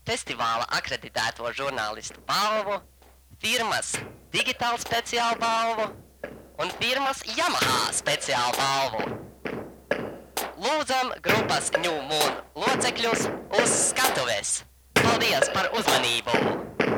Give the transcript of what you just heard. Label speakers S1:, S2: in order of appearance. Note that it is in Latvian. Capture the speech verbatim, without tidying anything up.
S1: festivāla akreditēto žurnālistu balvu, firmas Digitāla speciāla balvu un firmas Yamaha speciāla balvu. Lūdzam grupas New Moon locekļus uz skatuves. Paldies par uzmanību!